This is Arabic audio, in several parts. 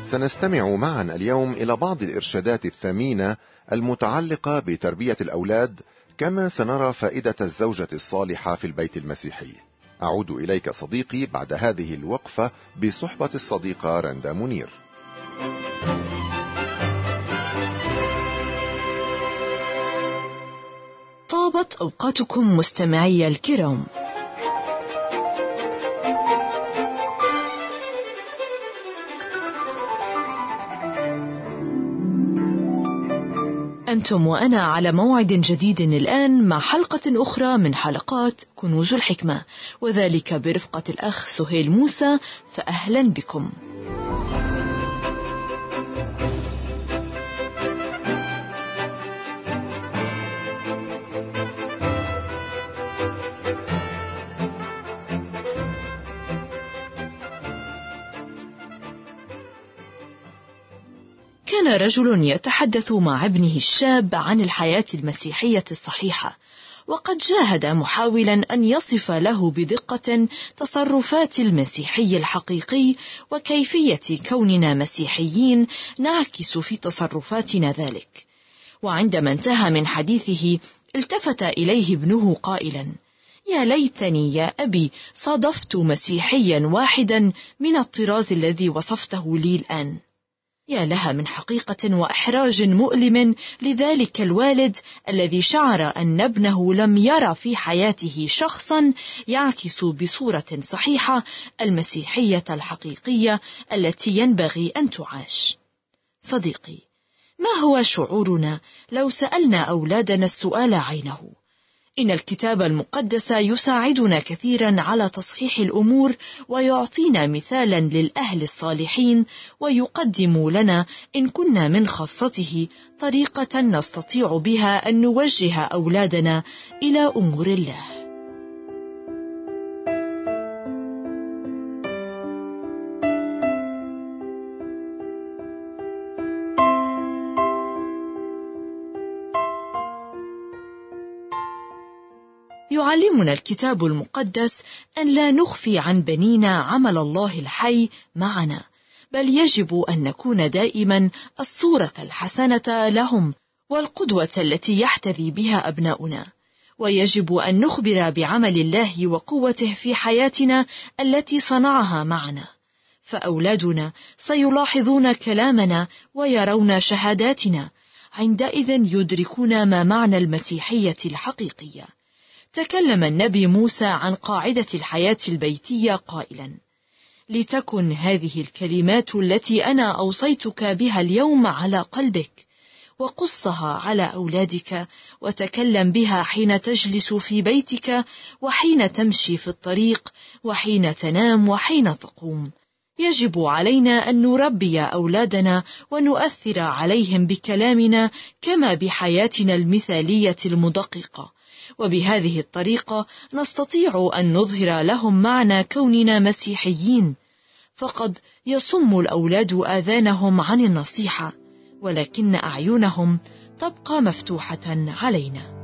سنستمع معا اليوم إلى بعض الإرشادات الثمينة المتعلقة بتربية الأولاد، كما سنرى فائدة الزوجة الصالحة في البيت المسيحي. أعود إليك صديقي بعد هذه الوقفة بصحبة الصديقة رندا منير. طابت أوقاتكم مستمعي الكرام. أنتم وأنا على موعد جديد الآن مع حلقة أخرى من حلقات كنوز الحكمة، وذلك برفقة الأخ سهيل موسى، فأهلا بكم. كان رجل يتحدث مع ابنه الشاب عن الحياة المسيحية الصحيحة، وقد جاهد محاولا أن يصف له بدقة تصرفات المسيحي الحقيقي وكيفية كوننا مسيحيين نعكس في تصرفاتنا ذلك. وعندما انتهى من حديثه التفت إليه ابنه قائلا: يا ليتني يا أبي صادفت مسيحيا واحدا من الطراز الذي وصفته لي الآن. يا لها من حقيقة وإحراج مؤلم لذلك الوالد الذي شعر أن ابنه لم يرى في حياته شخصا يعكس بصورة صحيحة المسيحية الحقيقية التي ينبغي أن تعاش. صديقي، ما هو شعورنا لو سألنا أولادنا السؤال عينه؟ إن الكتاب المقدس يساعدنا كثيرا على تصحيح الأمور، ويعطينا مثالا للأهل الصالحين، ويقدم لنا إن كنا من خاصته طريقة نستطيع بها أن نوجه أولادنا إلى أمور الله. يعلمنا الكتاب المقدس أن لا نخفي عن بنينا عمل الله الحي معنا، بل يجب أن نكون دائما الصورة الحسنة لهم والقدوة التي يحتذي بها أبناؤنا، ويجب أن نخبر بعمل الله وقوته في حياتنا التي صنعها معنا، فأولادنا سيلاحظون كلامنا ويرون شهاداتنا، عندئذ يدركون ما معنى المسيحية الحقيقية. تكلم النبي موسى عن قاعدة الحياة البيتية قائلا: لتكن هذه الكلمات التي أنا أوصيتك بها اليوم على قلبك، وقصها على أولادك، وتكلم بها حين تجلس في بيتك، وحين تمشي في الطريق، وحين تنام، وحين تقوم. يجب علينا أن نربي أولادنا ونؤثر عليهم بكلامنا كما بحياتنا المثالية المدققة، وبهذه الطريقة نستطيع أن نظهر لهم معنى كوننا مسيحيين. فقد يصم الأولاد آذانهم عن النصيحة، ولكن أعينهم تبقى مفتوحة علينا.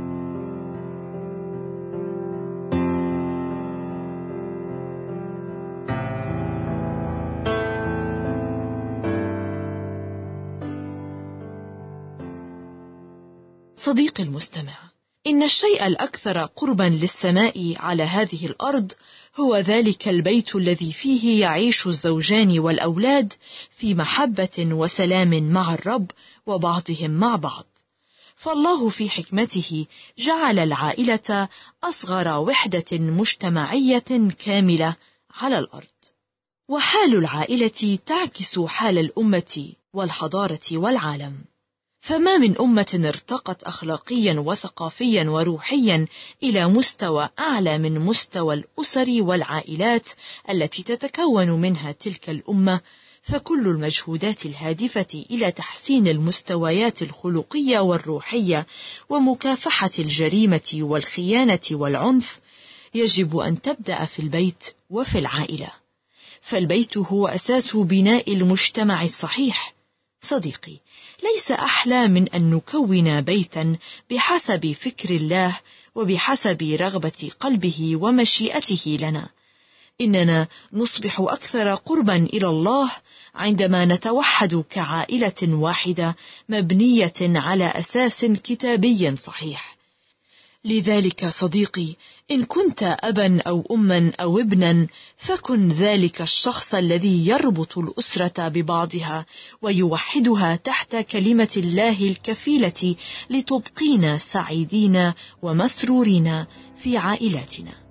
صديقي المستمع، إن الشيء الأكثر قربا للسماء على هذه الأرض هو ذلك البيت الذي فيه يعيش الزوجان والأولاد في محبة وسلام مع الرب وبعضهم مع بعض. فالله في حكمته جعل العائلة أصغر وحدة مجتمعية كاملة على الأرض، وحال العائلة تعكس حال الأمة والحضارة والعالم. فما من أمة ارتقت أخلاقيا وثقافيا وروحيا إلى مستوى أعلى من مستوى الأسر والعائلات التي تتكون منها تلك الأمة، فكل المجهودات الهادفة إلى تحسين المستويات الخلقية والروحية ومكافحة الجريمة والخيانة والعنف يجب أن تبدأ في البيت وفي العائلة، فالبيت هو أساس بناء المجتمع الصحيح. صديقي، ليس أحلى من أن نكون بيتا بحسب فكر الله وبحسب رغبة قلبه ومشيئته لنا. إننا نصبح أكثر قربا إلى الله عندما نتوحد كعائلة واحدة مبنية على أساس كتابي صحيح. لذلك صديقي، إن كنت أبا أو أما أو ابنا، فكن ذلك الشخص الذي يربط الأسرة ببعضها ويوحدها تحت كلمة الله الكفيلة لتبقينا سعيدين ومسرورين في عائلاتنا.